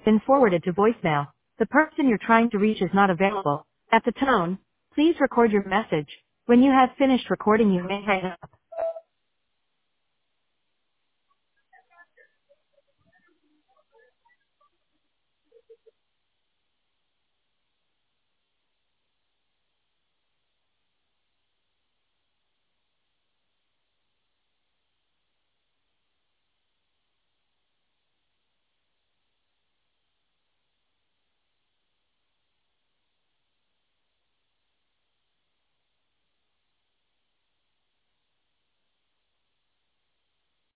been forwarded to voicemail. The person you're trying to reach is not available. At the tone, please record your message. When you have finished recording, you may hang up.